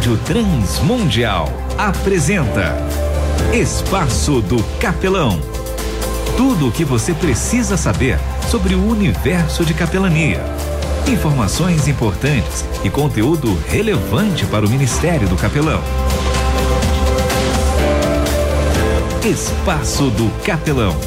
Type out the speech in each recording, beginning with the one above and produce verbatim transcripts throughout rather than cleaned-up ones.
Rádio Transmundial apresenta Espaço do Capelão. Tudo o que você precisa saber sobre o universo de capelania. Informações importantes e conteúdo relevante para o Ministério do Capelão. Espaço do Capelão.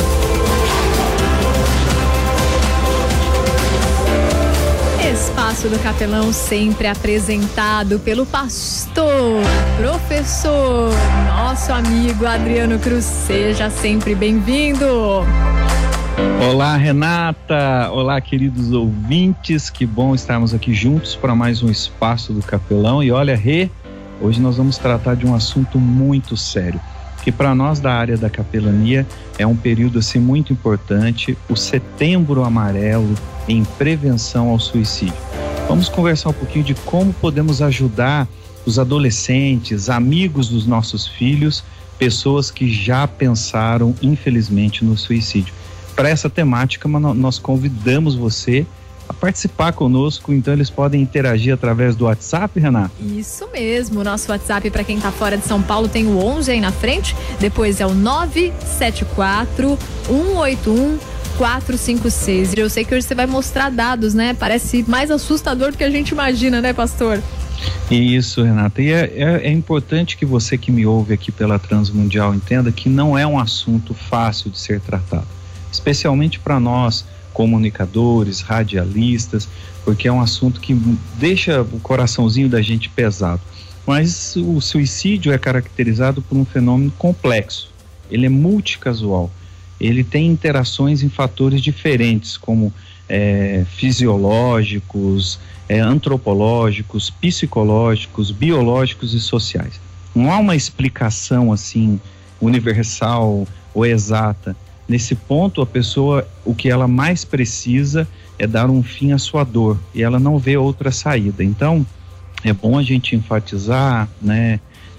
Espaço do Capelão sempre apresentado pelo pastor, professor, nosso amigo Adriano Cruz. Seja sempre bem-vindo. Olá, Renata. Olá, queridos ouvintes. Que bom estarmos aqui juntos para mais um Espaço do Capelão. E olha, Rê, hoje nós vamos tratar de um assunto muito sério, que para nós da área da capelania é um período assim muito importante, o Setembro Amarelo em prevenção ao suicídio. Vamos conversar um pouquinho de como podemos ajudar os adolescentes, amigos dos nossos filhos, pessoas que já pensaram, infelizmente, no suicídio. Para essa temática, nós convidamos você a participar conosco, então eles podem interagir através do WhatsApp, Renata? Isso mesmo, o nosso WhatsApp para quem está fora de São Paulo tem o onze aí na frente, depois é o nove sete quatro, um oito um, quatro cinco seis. Eu sei que hoje você vai mostrar dados, né? Parece mais assustador do que a gente imagina, né, pastor? Isso, Renata, e é, é, é importante que você que me ouve aqui pela Transmundial entenda que não é um assunto fácil de ser tratado, especialmente para nós comunicadores, radialistas, porque é um assunto que deixa o coraçãozinho da gente pesado. Mas o suicídio é caracterizado por um fenômeno complexo, ele é multicasual, ele tem interações em fatores diferentes, como é, fisiológicos, é, antropológicos, psicológicos, biológicos e sociais. Não há uma explicação assim universal ou exata. Nesse ponto, a pessoa, o que ela mais precisa é dar um fim à sua dor, e ela não vê outra saída. Então, é bom a gente enfatizar, né,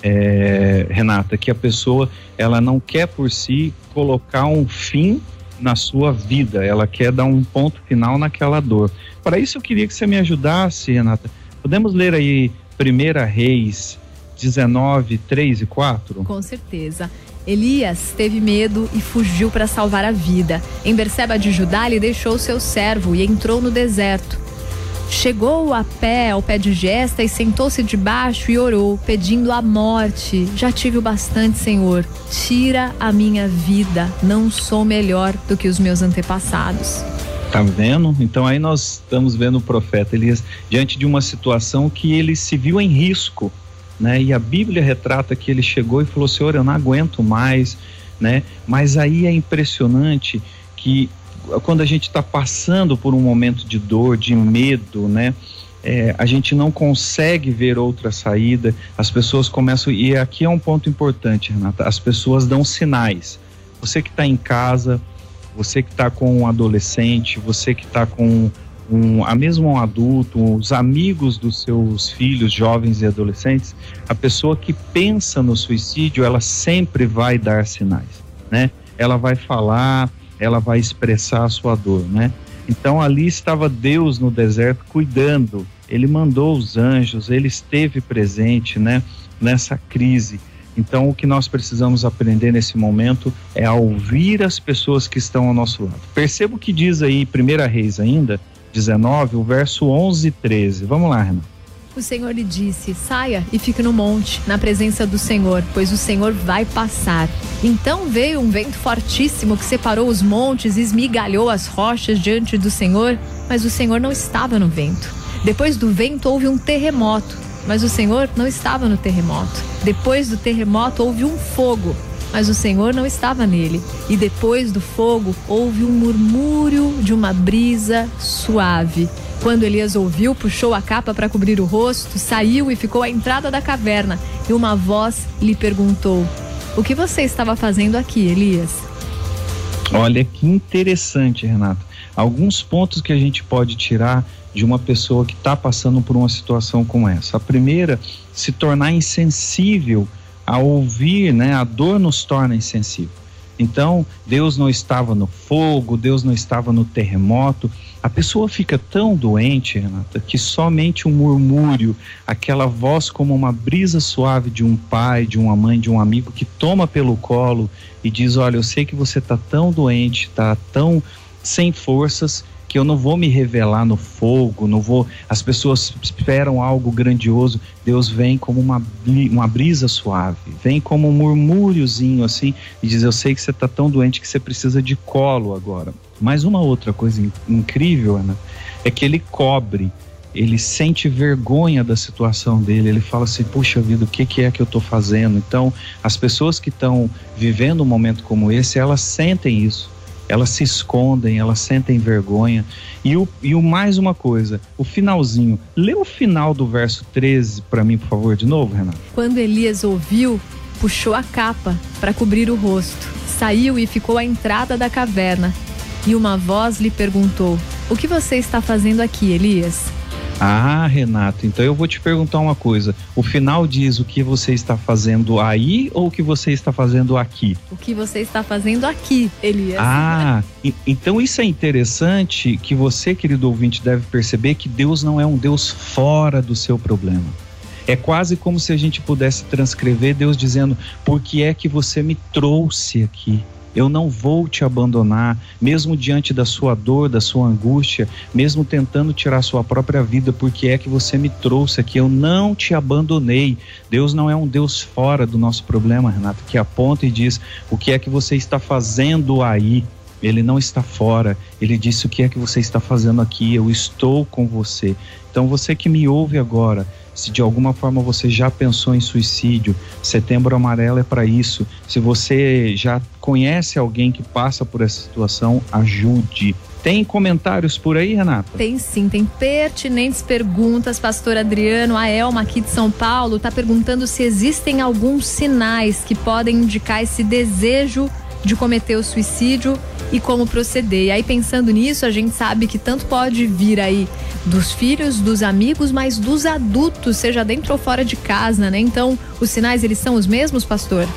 é, Renata, que a pessoa, ela não quer por si colocar um fim na sua vida, ela quer dar um ponto final naquela dor. Para isso eu queria que você me ajudasse, Renata. Podemos ler aí Primeira Reis dezenove, três e quatro? Com certeza. Elias teve medo e fugiu para salvar a vida. Em Berseba de Judá, ele deixou seu servo e entrou no deserto. Chegou a pé ao pé de Gesta e sentou-se debaixo e orou, pedindo a morte. Já tive o bastante, Senhor. Tira a minha vida. Não sou melhor do que os meus antepassados. Tá vendo? Então aí nós estamos vendo o profeta Elias diante de uma situação que ele se viu em risco, né? E a Bíblia retrata que ele chegou e falou: Senhor, eu não aguento mais, né? Mas aí é impressionante que quando a gente está passando por um momento de dor, de medo, né? É, a gente não consegue ver outra saída, as pessoas começam, e aqui é um ponto importante, Renata, as pessoas dão sinais. Você que está em casa, você que está com um adolescente, você que está com Um, a mesmo um adulto, os amigos dos seus filhos, jovens e adolescentes, a pessoa que pensa no suicídio, ela sempre vai dar sinais, né? Ela vai falar, ela vai expressar a sua dor, né? Então ali estava Deus no deserto cuidando, ele mandou os anjos, ele esteve presente, né? Nessa crise. Então o que nós precisamos aprender nesse momento é a ouvir as pessoas que estão ao nosso lado. Perceba o que diz aí Primeira Reis ainda, dezenove, o verso onze e treze. Vamos lá, Renan. O Senhor lhe disse: saia e fique no monte, na presença do Senhor, pois o Senhor vai passar. Então veio um vento fortíssimo que separou os montes e esmigalhou as rochas diante do Senhor, mas o Senhor não estava no vento. Depois do vento houve um terremoto, mas o Senhor não estava no terremoto. Depois do terremoto houve um fogo, mas o Senhor não estava nele. E depois do fogo houve um murmúrio de uma brisa suave. Quando Elias ouviu, puxou a capa para cobrir o rosto, saiu e ficou à entrada da caverna. E uma voz lhe perguntou: o que você estava fazendo aqui, Elias? Olha que interessante, Renata. Alguns pontos que a gente pode tirar de uma pessoa que está passando por uma situação como essa. A primeira, se tornar insensível a ouvir, né? A dor nos torna insensível. Então, Deus não estava no fogo, Deus não estava no terremoto. A pessoa fica tão doente, Renata, que somente um murmúrio, aquela voz como uma brisa suave de um pai, de uma mãe, de um amigo que toma pelo colo e diz: olha, eu sei que você está tão doente, está tão sem forças, que eu não vou me revelar no fogo, não vou. As pessoas esperam algo grandioso. Deus vem como uma, uma brisa suave, vem como um murmúriozinho assim e diz: eu sei que você está tão doente que você precisa de colo agora. Mas uma outra coisa incrível, Ana, é que ele cobre, ele sente vergonha da situação dele, ele fala assim: puxa vida, o que, que é que eu estou fazendo? Então, as pessoas que estão vivendo um momento como esse, elas sentem isso. Elas se escondem, elas sentem vergonha. E o, e o mais uma coisa, o finalzinho. Lê o final do verso treze para mim, por favor, de novo, Renato. Quando Elias ouviu, puxou a capa para cobrir o rosto. Saiu e ficou à entrada da caverna. E uma voz lhe perguntou: o que você está fazendo aqui, Elias? Ah, Renato, então eu vou te perguntar uma coisa. O final diz o que você está fazendo aí ou o que você está fazendo aqui? O que você está fazendo aqui, Elias. Ah, e, então isso é interessante, que você, querido ouvinte, deve perceber que Deus não é um Deus fora do seu problema. É quase como se a gente pudesse transcrever Deus dizendo: por que é que você me trouxe aqui? Eu não vou te abandonar, mesmo diante da sua dor, da sua angústia, mesmo tentando tirar sua própria vida, porque é que você me trouxe aqui, eu não te abandonei. Deus não é um Deus fora do nosso problema, Renato, que aponta e diz: o que é que você está fazendo aí? Ele não está fora, ele disse: o que é que você está fazendo aqui? Eu estou com você. Então você que me ouve agora, se de alguma forma você já pensou em suicídio, Setembro Amarelo é para isso. Se você já conhece alguém que passa por essa situação, ajude. Tem comentários por aí, Renata? Tem sim, tem pertinentes perguntas. Pastor Adriano, a Elma aqui de São Paulo está perguntando se existem alguns sinais que podem indicar esse desejo de cometer o suicídio e como proceder. E aí, pensando nisso, a gente sabe que tanto pode vir aí dos filhos, dos amigos, mas dos adultos, seja dentro ou fora de casa, né? Então, os sinais, eles são os mesmos, pastor?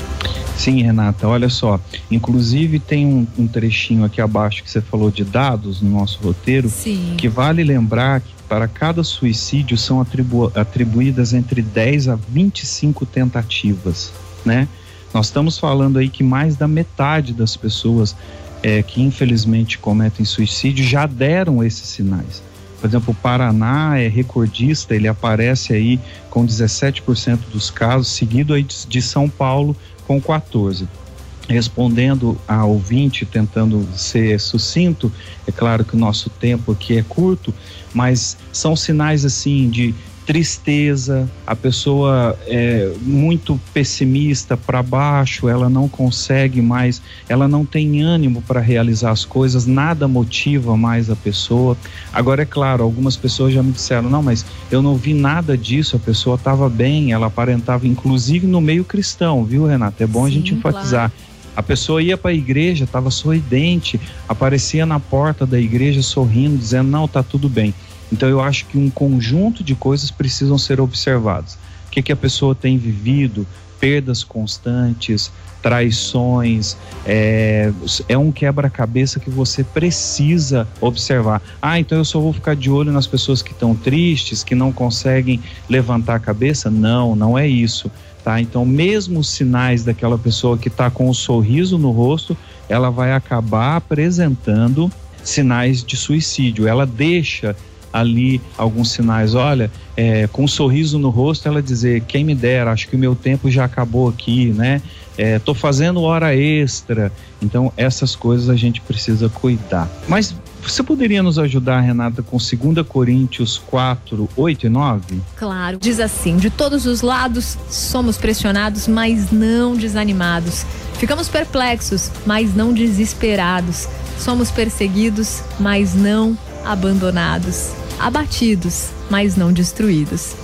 Sim, Renata, olha só, inclusive tem um, um trechinho aqui abaixo que você falou de dados no nosso roteiro. Sim. Que vale lembrar que para cada suicídio são atribu- atribuídas entre dez a vinte e cinco tentativas, né? Nós estamos falando aí que mais da metade das pessoas é, que infelizmente cometem suicídio já deram esses sinais. Por exemplo, o Paraná é recordista, ele aparece aí com dezessete por cento dos casos, seguido aí de, de São Paulo com quatorze por cento. Respondendo a ouvinte, tentando ser sucinto, é claro que o nosso tempo aqui é curto, mas são sinais assim de tristeza, a pessoa é muito pessimista, para baixo, ela não consegue mais, ela não tem ânimo para realizar as coisas, nada motiva mais a pessoa. Agora, é claro, algumas pessoas já me disseram: não, mas eu não vi nada disso, a pessoa estava bem, ela aparentava, inclusive no meio cristão, viu, Renata? É bom Sim, a gente enfatizar. Claro. A pessoa ia para a igreja, estava sorridente, aparecia na porta da igreja sorrindo, dizendo: não, tá tudo bem. Então eu acho que um conjunto de coisas precisam ser observadas. O que, que a pessoa tem vivido, perdas constantes, traições, é, é um quebra-cabeça que você precisa observar. Ah, então eu só vou ficar de olho nas pessoas que estão tristes, que não conseguem levantar a cabeça? Não, não é isso, tá? Então mesmo os sinais daquela pessoa que está com um sorriso no rosto, ela vai acabar apresentando sinais de suicídio. Ela deixa ali alguns sinais, olha, é, com um sorriso no rosto, ela dizer: quem me dera, acho que o meu tempo já acabou aqui, né? É, tô fazendo hora extra. Então essas coisas a gente precisa cuidar. Mas você poderia nos ajudar, Renata, com dois Coríntios quatro, oito e nove? Claro, diz assim: de todos os lados somos pressionados, mas não desanimados. Ficamos perplexos, mas não desesperados. Somos perseguidos, mas não abandonados. Abatidos, mas não destruídos.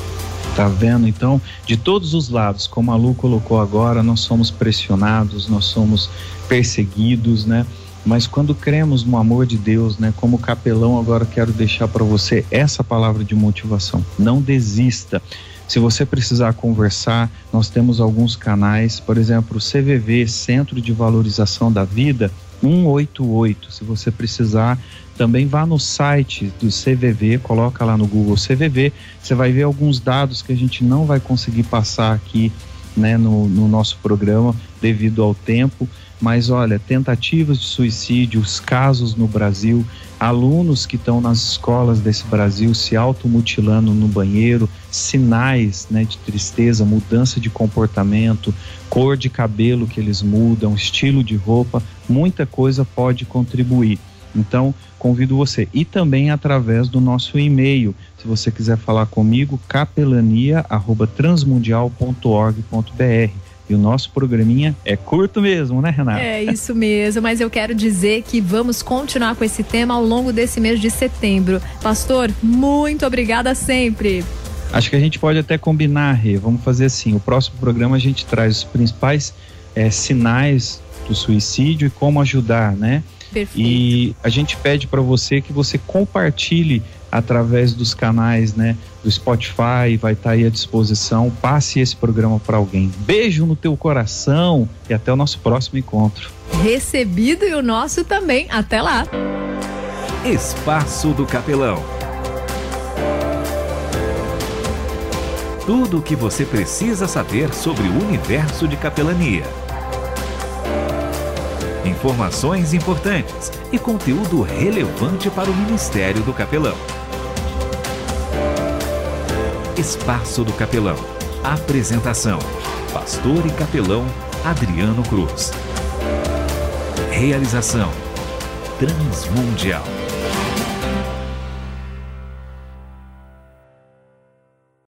Tá vendo? Então, de todos os lados, como a Lu colocou agora, nós somos pressionados, nós somos perseguidos, né? Mas quando cremos no amor de Deus, né? Como capelão, agora quero deixar para você essa palavra de motivação: não desista. Se você precisar conversar, nós temos alguns canais, por exemplo, o C V V, Centro de Valorização da Vida, um oito oito. Se você precisar, também vá no site do C V V, coloca lá no Google C V V, você vai ver alguns dados que a gente não vai conseguir passar aqui, né, no, no nosso programa devido ao tempo, mas olha, tentativas de suicídio, os casos no Brasil, alunos que estão nas escolas desse Brasil se automutilando no banheiro, sinais, né, de tristeza, mudança de comportamento, cor de cabelo que eles mudam, estilo de roupa, muita coisa pode contribuir. Então, convido você. E também através do nosso e-mail, se você quiser falar comigo, capelania arroba transmundial ponto org ponto br. E o nosso programinha é curto mesmo, né, Renata? É isso mesmo, mas eu quero dizer que vamos continuar com esse tema ao longo desse mês de setembro. Pastor, muito obrigada sempre. Acho que a gente pode até combinar, Rê. Vamos fazer assim, o próximo programa a gente traz os principais é, sinais do suicídio e como ajudar, né? Perfeito. E a gente pede para você que você compartilhe através dos canais, né, do Spotify, vai estar aí à disposição. Passe esse programa para alguém. Beijo no teu coração e até o nosso próximo encontro. Recebido, e o nosso também. Até lá. Espaço do Capelão. Tudo o que você precisa saber sobre o universo de capelania. Informações importantes e conteúdo relevante para o Ministério do Capelão. Espaço do Capelão. Apresentação: Pastor e Capelão Adriano Cruz. Realização: Transmundial.